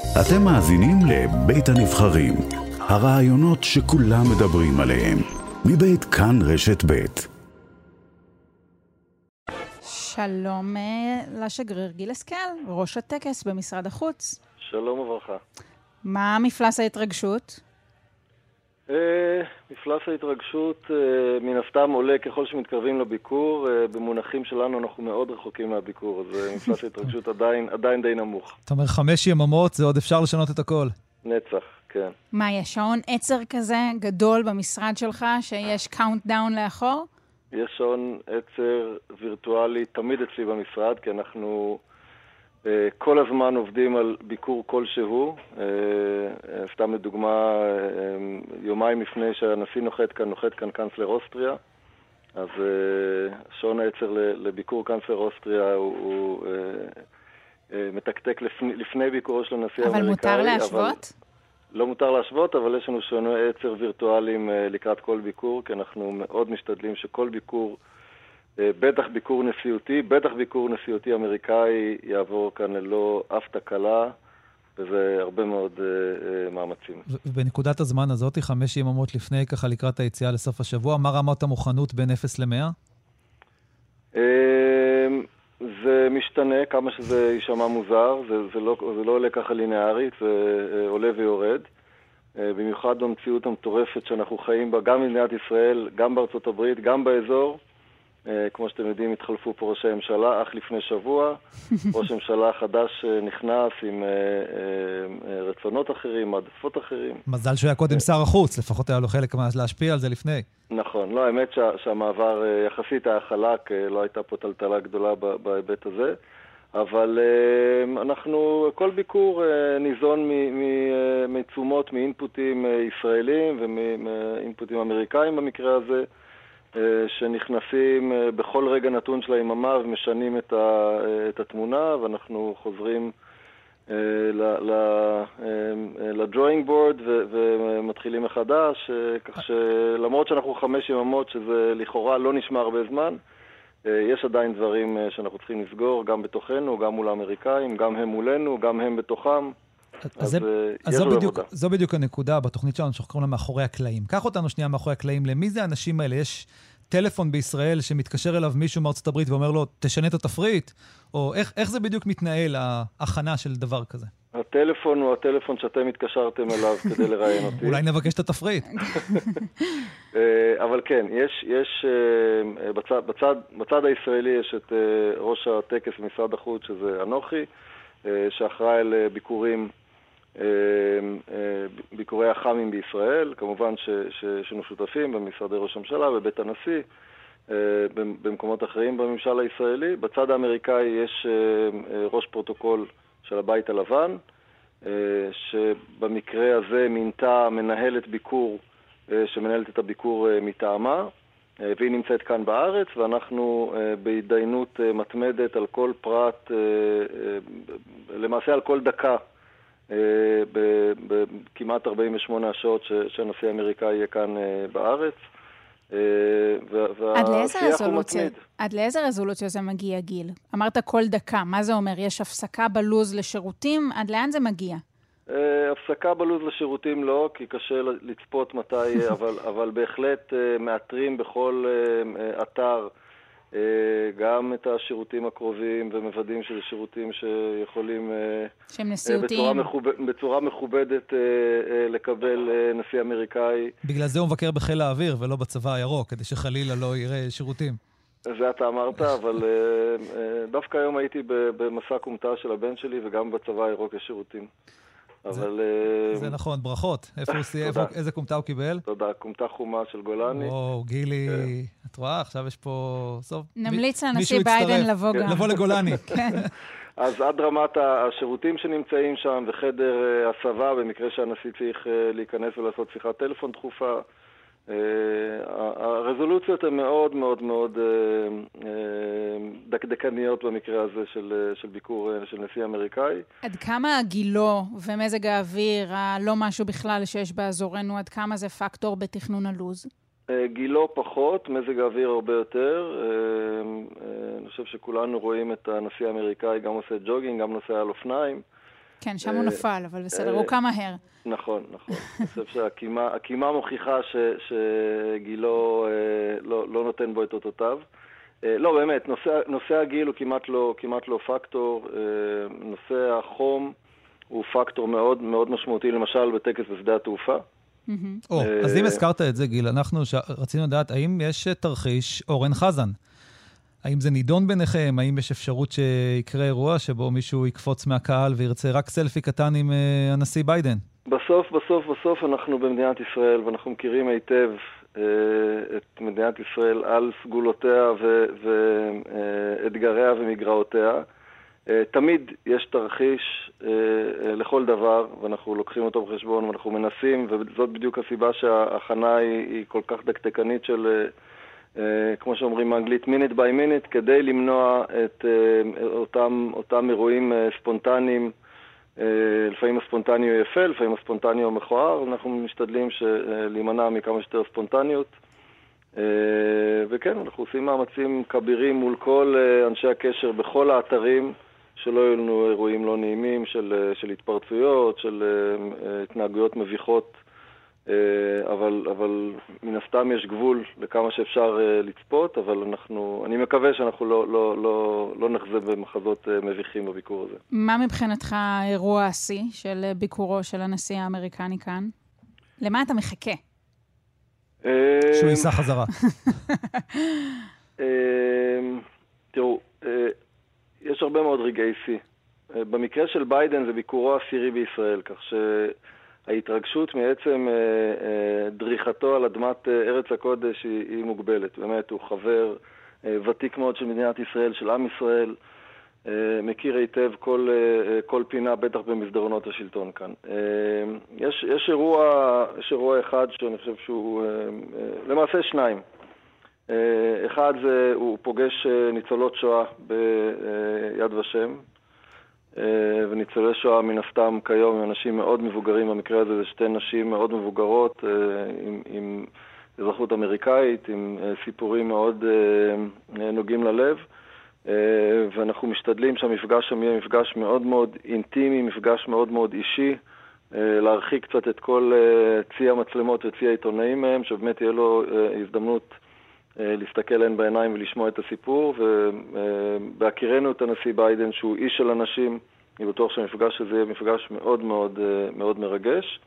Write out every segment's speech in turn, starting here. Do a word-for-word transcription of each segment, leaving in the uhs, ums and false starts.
אתם מאזינים לבית הנבחרים, הרעיונות שכולם מדברים עליהם, מבית כאן רשת בית. שלום לשגריר גיל השכל, ראש הטקס במשרד החוץ. שלום וברכה. מה מפלס ההתרגשות? מפלס ההתרגשות מן הסתם עולה ככל שמתקרבים לביקור. במונחים שלנו אנחנו מאוד רחוקים מהביקור, אז מפלס ההתרגשות עדיין, עדיין די נמוך. אתה אומר חמש יממות, זה עוד אפשר לשנות את הכל. נצח, כן. מה, יש שעון עצר כזה גדול במשרד שלך שיש קאונטדאון לאחור? יש שעון עצר וירטואלי תמיד אצלי במשרד, כי אנחנו uh, כל הזמן עובדים על ביקור כלשהו. Uh, uh, סתם לדוגמה, uh, יומיים לפני שהנשיא נוחת כאן, נוחת כאן קנצלר אוסטריה. אז uh, שעון העצר לביקור קנצלר אוסטריה הוא, הוא uh, uh, מתקתק לפני, לפני ביקורו של הנשיא האמריקאי. אבל מותר להשוות? אבל... לא מותר להשוות, אבל יש לנו שעוני עצר וירטואליים לקראת כל ביקור, כי אנחנו מאוד משתדלים שכל ביקור, בטח ביקור נשיאותי, בטח ביקור נשיאותי אמריקאי, יעבור כאן ללא אף תקלה, וזה הרבה מאוד מאמצים. ובנקודת הזמן הזאת, חמש יממות לפני, ככה לקראת היציאה לסוף השבוע, מה רמת המוכנות בין אפס למאה? זה משתנה, כמה שזה יישמע מוזר, זה, זה, לא, זה לא עולה ככה לינארית, זה עולה ויורד. במיוחד במציאות המטורפת שאנחנו חיים בה, גם במדינת ישראל, גם בארצות הברית, גם באזור. כמו שאתם יודעים, התחלפו פה ראשי הממשלה, אך לפני שבוע. ראש הממשלה החדש נכנס עם רצונות אחרים, מעדפות אחרים. מזל שהוא היה קודם שר החוץ, לפחות היה לו חלק להשפיע על זה לפני. נכון, לא, האמת שה, שהמעבר יחסית היה חלק, לא הייתה פה טלטלה גדולה בהיבט הזה, אבל אנחנו, כל ביקור ניזון מתשומות, מאינפוטים ישראלים ומאינפוטים אמריקאים במקרה הזה, שנכנסים בכל רגע נתון של היממה ומשנים את, ה, את התמונה, ואנחנו חוזרים לדרוינג בורד ומתחילים מחדש, כך שלמרות שאנחנו חמש יממות, שזה לכאורה לא נשמע הרבה זמן, יש עדיין דברים שאנחנו צריכים לסגור, גם בתוכנו, גם מול האמריקאים, גם הם מולנו, גם הם בתוכם. אז, אז, אז זו, בדיוק, זו בדיוק הנקודה בתוכנית שלנו, שאנחנו קוראים לה מאחורי הקלעים. קח אותנו שנייה מאחורי הקלעים, למי זה האנשים האלה? יש טלפון בישראל שמתקשר אליו מישהו מארצות הברית ואומר לו, תשנה את התפריט? או איך, איך זה בדיוק מתנהל, ההכנה של דבר כזה? הטלפון הוא הטלפון שאתם התקשרתם אליו כדי לראיין אותי. אולי נבקש את התפריט. אבל כן, יש, יש בצד, בצד, בצד הישראלי יש את ראש הטקס במשרד החוץ, שזה אנוכי, שאחראי על ביקורים, ביקורי החמים בישראל, כמובן ש, ש, שנו שותפים במשרדי ראש הממשלה, בבית הנשיא, במקומות אחרים בממשל הישראלי. בצד האמריקאי יש ראש פרוטוקול של הבית הלבן, שבמקרה הזה מינתה מנהלת ביקור, שמנהלת את הביקור מטעמה, והיא נמצאת כאן בארץ, ואנחנו בהתדיינות מתמדת על כל פרט, למעשה על כל דקה, בכמעט ארבעים ושמונה השעות שהנשיא האמריקאי יהיה כאן בארץ. עד לאיזה רזולוציה, עד לאיזה רזולוציה זה מגיע, גיל? אמרת כל דקה, מה זה אומר? יש הפסקה בלוז לשירותים? עד לאן זה מגיע? הפסקה בלוז לשירותים לא, כי קשה לצפות מתי, אבל, אבל בהחלט מאתרים בכל אתר גם את השירותים הקרובים, ומוודאים שזה שירותים שיכולים שהם נשיאותיים. בצורה, מכובד, בצורה מכובדת לקבל נשיא אמריקאי. בגלל זה הוא מבקר בחיל האוויר ולא בצבא הירוק, כדי שחלילה לא יראה שירותים. זה אתה אמרת, אבל דווקא היום הייתי במסע קומטה של הבן שלי, וגם בצבא הירוק יש שירותים. אבל... זה נכון, ברכות. איפה הוא סייב? איזה קומטה הוא קיבל? תודה, קומטה חומה של גולני. וואו, גילי, את רואה? עכשיו יש פה... נמליץ לנשיא ביידן לבוא גם. לבוא לגולני. כן. אז עד רמת השירותים שנמצאים שם, וחדר הסבה, במקרה שהנשיא צריך להיכנס ולעשות שיחת טלפון דחופה, הרזולוציות הן מאוד מאוד מאוד דקדקניות במקרה הזה של, של ביקור של נשיא אמריקאי. עד כמה הגילו ומזג האוויר, הלא משהו בכלל שיש באזורנו, עד כמה זה פקטור בתכנון הלוז? גילו פחות, מזג האוויר הרבה יותר. אני חושב שכולנו רואים את הנשיא האמריקאי גם עושה ג'וגינג, גם נוסע על אופניים. כן, שם הוא נפל, אבל בסדר, הוא קם מהר. נכון, נכון. אני חושב שהקימה מוכיחה שגילו לא נותן בו את אותותיו. לא, באמת, נושא הגיל הוא כמעט לא פקטור. נושא החום הוא פקטור מאוד מאוד משמעותי, למשל בטקס בשדה התעופה. אז אם הזכרת את זה, גיל, אנחנו רצינו לדעת, האם יש תרחיש אורן חזן? האם זה נידון ביניכם? האם יש אפשרות שיקרה אירוע שבו מישהו יקפוץ מהקהל וירצה רק סלפי קטן עם הנשיא ביידן? בסוף, בסוף, בסוף אנחנו במדינת ישראל, ואנחנו מכירים היטב את מדינת ישראל על סגולותיה ואתגריה ומגרעותיה. תמיד יש תרחיש לכל דבר, ואנחנו לוקחים אותו בחשבון, ואנחנו מנסים, וזאת בדיוק הסיבה שההכנה היא כל כך דקדקנית של, כמו שאומרים באנגלית, minute by minute, כדי למנוע את אותם, אותם אירועים ספונטניים. לפעמים הספונטני הוא יפה, לפעמים הספונטני הוא מכוער, אנחנו משתדלים להימנע מכמה שיותר ספונטניות. וכן, אנחנו עושים מאמצים כבירים מול כל אנשי הקשר בכל האתרים, שלא יהיו לנו אירועים לא נעימים של, של התפרצויות, של התנהגויות מביכות, אבל, אבל מן הסתם יש גבול לכמה שאפשר לצפות, אבל אנחנו, אני מקווה שאנחנו לא, לא, לא, לא נחזה במחזות מביכים בביקור הזה. מה מבחינתך האירוע השיא של ביקורו של הנשיא האמריקני כאן? למה אתה מחכה? שהוא ייסע חזרה. תראו, יש הרבה מאוד רגעי שיא. במקרה של ביידן זה ביקורו העשירי בישראל, כך שההתרגשות מעצם דריכתו על אדמת ארץ הקודש היא מוגבלת. באמת, הוא חבר ותיק מאוד של מדינת ישראל, של עם ישראל, מכיר היטב כל, כל פינה, בטח במסדרונות השלטון כאן. יש, יש אירוע, יש אירוע אחד שאני חושב שהוא, למעשה שניים. אחד זה, הוא פוגש ניצולות שואה ביד ושם, וניצולי שואה מן הסתם כיום הם אנשים מאוד מבוגרים, במקרה הזה זה שתי נשים מאוד מבוגרות, עם, עם אזרחות אמריקאית, עם סיפורים מאוד נוגעים ללב, ואנחנו משתדלים שהמפגש שם יהיה מפגש מאוד מאוד אינטימי, מפגש מאוד מאוד אישי, להרחיק קצת את כל צי המצלמות וצי העיתונאים מהם, שבאמת תהיה לו הזדמנות להסתכל להן בעיניים ולשמוע את הסיפור, ובהכירנו את הנשיא ביידן שהוא איש של אנשים, אני בטוח שהמפגש הזה יהיה מפגש מאוד מאוד מאוד מרגש.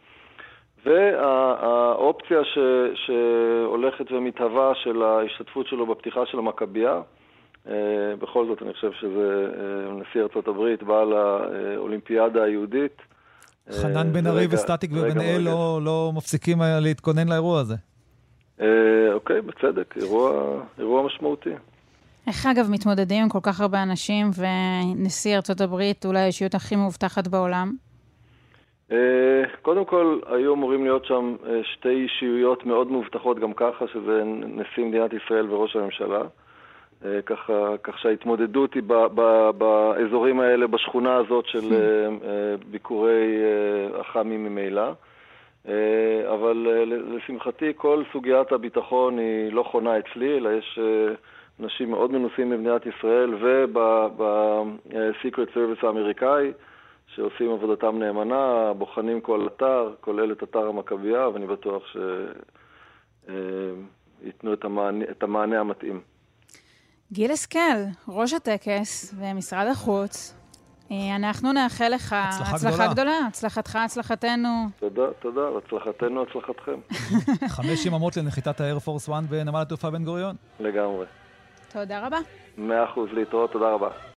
והאופציה ש, שהולכת ומתהווה של ההשתתפות שלו בפתיחה של המכבייה, בכל זאת אני חושב שזה נשיא ארצות הברית, בעל האולימפיאדה היהודית. חנן בן ארי וסטטיק ובן אל לא, לא מפסיקים להתכונן לאירוע הזה. אוקיי, בצדק, אירוע, אירוע משמעותי. איך אגב מתמודדים עם כל כך הרבה אנשים, ונשיא ארצות הברית אולי האישיות הכי מאובטחת בעולם? קודם כל, היו אמורים להיות שם שתי אישיויות מאוד מאובטחות גם ככה, שזה נשיא מדינת ישראל וראש הממשלה. ככה, כך שההתמודדות היא ב, ב, באזורים האלה, בשכונה הזאת של ביקורי החמים ממילא. אבל לשמחתי כל סוגיית הביטחון היא לא חונה אצלי, אלא יש אנשים מאוד מנוסים במדינת ישראל וב-Secret Service האמריקאי שעושים עבודתם נאמנה, בוחנים כל אתר, כולל את אתר המכבייה, ואני בטוח שיתנו את המענה, את המענה המתאים. גיל השכל, ראש הטקס ומשרד החוץ, אנחנו נאחל לך הצלחה, הצלחה גדולה. גדולה, הצלחתך, הצלחתנו. תודה, תודה, הצלחתנו, הצלחתכם. חמש יממות לנחיתת האייר פורס אחת בנמל התעופה בן גוריון. לגמרי. תודה רבה. מאה אחוז להתראות, תודה רבה.